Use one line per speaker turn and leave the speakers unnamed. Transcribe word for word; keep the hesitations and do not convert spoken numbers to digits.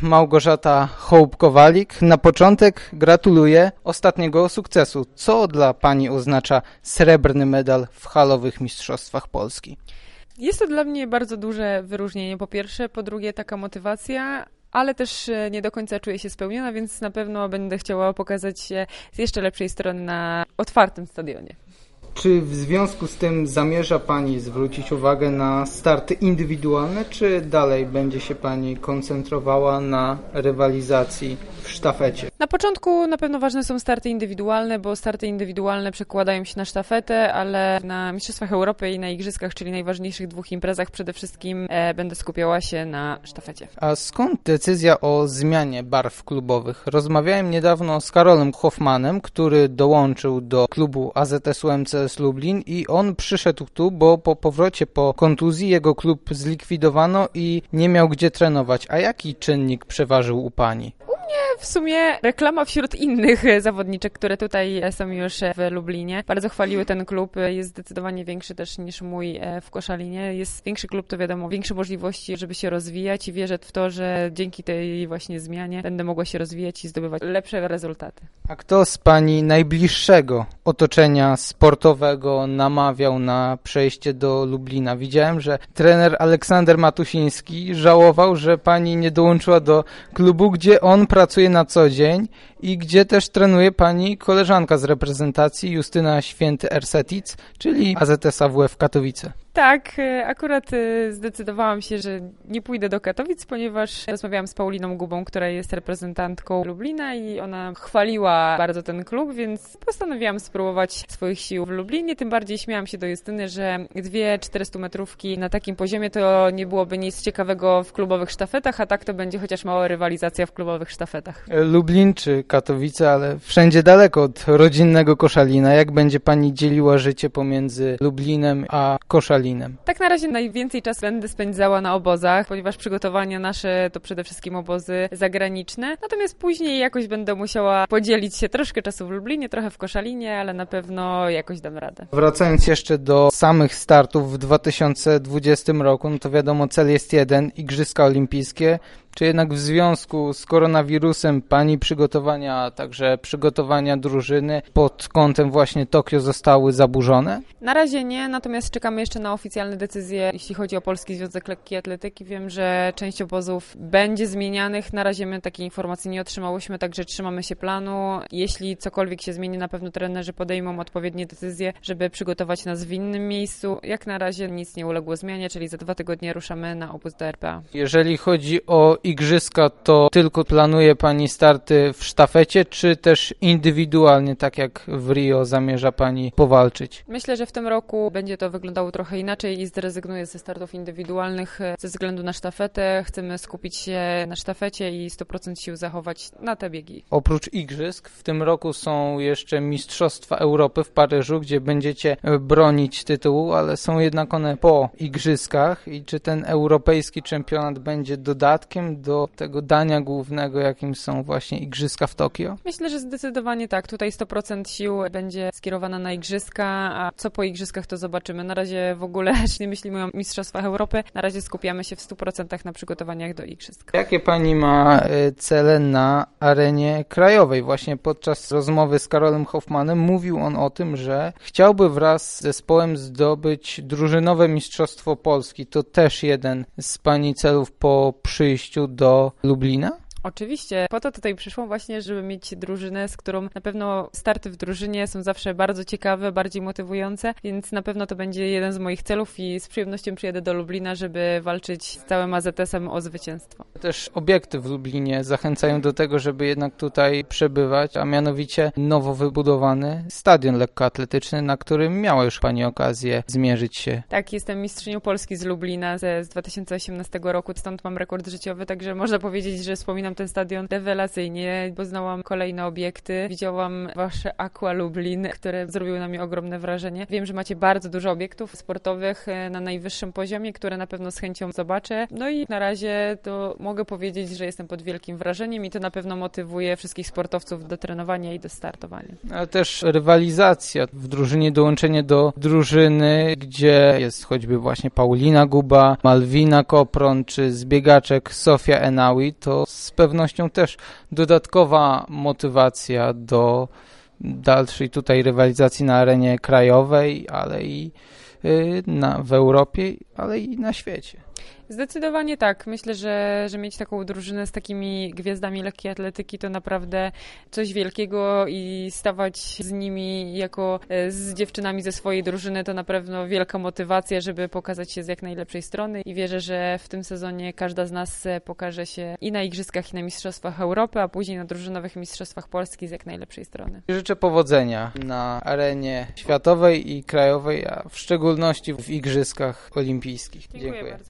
Małgorzata Hołb-Kowalik. Na początek gratuluję ostatniego sukcesu. Co dla pani oznacza srebrny medal w halowych mistrzostwach Polski?
Jest to dla mnie bardzo duże wyróżnienie, po pierwsze, po drugie taka motywacja, ale też nie do końca czuję się spełniona, więc na pewno będę chciała pokazać się z jeszcze lepszej strony na otwartym stadionie.
Czy w związku z tym zamierza pani zwrócić uwagę na starty indywidualne, czy dalej będzie się pani koncentrowała na rywalizacji w sztafecie?
Na początku na pewno ważne są starty indywidualne, bo starty indywidualne przekładają się na sztafetę, ale na Mistrzostwach Europy i na Igrzyskach, czyli najważniejszych dwóch imprezach, przede wszystkim e, będę skupiała się na sztafecie.
A skąd decyzja o zmianie barw klubowych? Rozmawiałem niedawno z Karolem Hoffmanem, który dołączył do klubu A Z S U M C S Lublin i on przyszedł tu, bo po powrocie po kontuzji jego klub zlikwidowano i nie miał gdzie trenować. A jaki czynnik przeważył u pani?
W sumie reklama wśród innych zawodniczek, które tutaj są już w Lublinie. Bardzo chwaliły ten klub, jest zdecydowanie większy też niż mój w Koszalinie. Jest większy klub, to wiadomo, większe możliwości, żeby się rozwijać i wierzę w to, że dzięki tej właśnie zmianie będę mogła się rozwijać i zdobywać lepsze rezultaty.
A kto z pani najbliższego otoczenia sportowego namawiał na przejście do Lublina? Widziałem, że trener Aleksander Matusiński żałował, że pani nie dołączyła do klubu, gdzie on pracuje na co dzień i gdzie też trenuje pani koleżanka z reprezentacji Justyna Święty-Ersetic, czyli A Z S A W F Katowice.
Tak, akurat zdecydowałam się, że nie pójdę do Katowic, ponieważ rozmawiałam z Pauliną Gubą, która jest reprezentantką Lublina i ona chwaliła bardzo ten klub, więc postanowiłam spróbować swoich sił w Lublinie. Tym bardziej śmiałam się do Justyny, że dwie czterystumetrówki na takim poziomie to nie byłoby nic ciekawego w klubowych sztafetach, a tak to będzie chociaż mała rywalizacja w klubowych sztafetach.
Lublin czy Katowice, ale wszędzie daleko od rodzinnego Koszalina. Jak będzie pani dzieliła życie pomiędzy Lublinem a Koszalinem?
Tak na razie najwięcej czasu będę spędzała na obozach, ponieważ przygotowania nasze to przede wszystkim obozy zagraniczne. Natomiast później jakoś będę musiała podzielić się troszkę czasu w Lublinie, trochę w Koszalinie, ale na pewno jakoś dam radę.
Wracając jeszcze do samych startów w dwa tysiące dwudziestym roku, no to wiadomo, cel jest jeden, Igrzyska Olimpijskie. Czy jednak w związku z koronawirusem pani przygotowania, a także przygotowania drużyny pod kątem właśnie Tokio zostały zaburzone?
Na razie nie, natomiast czekamy jeszcze na oficjalne decyzje, jeśli chodzi o Polski Związek Lekkiej Atletyki. Wiem, że część obozów będzie zmienianych. Na razie my takiej informacji nie otrzymałyśmy, także trzymamy się planu. Jeśli cokolwiek się zmieni, na pewno trenerzy podejmą odpowiednie decyzje, żeby przygotować nas w innym miejscu. Jak na razie nic nie uległo zmianie, czyli za dwa tygodnie ruszamy na obóz do R P A.
Jeżeli chodzi o Igrzyska, to tylko planuje pani starty w sztafecie, czy też indywidualnie, tak jak w Rio, zamierza pani powalczyć?
Myślę, że w tym roku będzie to wyglądało trochę inaczej i zrezygnuję ze startów indywidualnych ze względu na sztafetę. Chcemy skupić się na sztafecie i sto procent sił zachować na te biegi.
Oprócz Igrzysk w tym roku są jeszcze Mistrzostwa Europy w Paryżu, gdzie będziecie bronić tytułu, ale są jednak one po Igrzyskach. I czy ten europejski czempionat będzie dodatkiem do tego dania głównego, jakim są właśnie Igrzyska w Tokio?
Myślę, że zdecydowanie tak. Tutaj sto procent sił będzie skierowana na Igrzyska, a co po Igrzyskach to zobaczymy. Na razie w ogóle nie myślimy o Mistrzostwach Europy. Na razie skupiamy się w stu procentach na przygotowaniach do Igrzysk.
Jakie pani ma cele na arenie krajowej? Właśnie podczas rozmowy z Karolem Hoffmanem mówił on o tym, że chciałby wraz z zespołem zdobyć drużynowe Mistrzostwo Polski. To też jeden z pani celów po przyjściu do Lublina?
Oczywiście. Po to tutaj przyszłam właśnie, żeby mieć drużynę, z którą na pewno starty w drużynie są zawsze bardzo ciekawe, bardziej motywujące, więc na pewno to będzie jeden z moich celów i z przyjemnością przyjedę do Lublina, żeby walczyć z całym A Z S-em o zwycięstwo.
Też obiekty w Lublinie zachęcają do tego, żeby jednak tutaj przebywać, a mianowicie nowo wybudowany stadion lekkoatletyczny, na którym miała już pani okazję zmierzyć się.
Tak, jestem mistrzynią Polski z Lublina z dwa tysiące osiemnastego roku, stąd mam rekord życiowy, także można powiedzieć, że wspominam oceniam ten stadion rewelacyjnie. Poznałam kolejne obiekty. Widziałam wasze Aqua Lublin, które zrobiły na mnie ogromne wrażenie. Wiem, że macie bardzo dużo obiektów sportowych na najwyższym poziomie, które na pewno z chęcią zobaczę. No i na razie to mogę powiedzieć, że jestem pod wielkim wrażeniem i to na pewno motywuje wszystkich sportowców do trenowania i do startowania.
Ale też rywalizacja w drużynie, dołączenie do drużyny, gdzie jest choćby właśnie Paulina Guba, Malwina Kopron czy zbiegaczek Sofia Enawi, to z pewnością też dodatkowa motywacja do dalszej tutaj rywalizacji na arenie krajowej, ale i na, w Europie, ale i na świecie.
Zdecydowanie tak. Myślę, że, że mieć taką drużynę z takimi gwiazdami lekkiej atletyki to naprawdę coś wielkiego i stawać z nimi jako z dziewczynami ze swojej drużyny to na pewno wielka motywacja, żeby pokazać się z jak najlepszej strony i wierzę, że w tym sezonie każda z nas pokaże się i na Igrzyskach, i na Mistrzostwach Europy, a później na drużynowych Mistrzostwach Polski z jak najlepszej strony.
Życzę powodzenia na arenie światowej i krajowej, a w szczególności w Igrzyskach Olimpijskich.
Dziękuję
Dziękuję.
bardzo.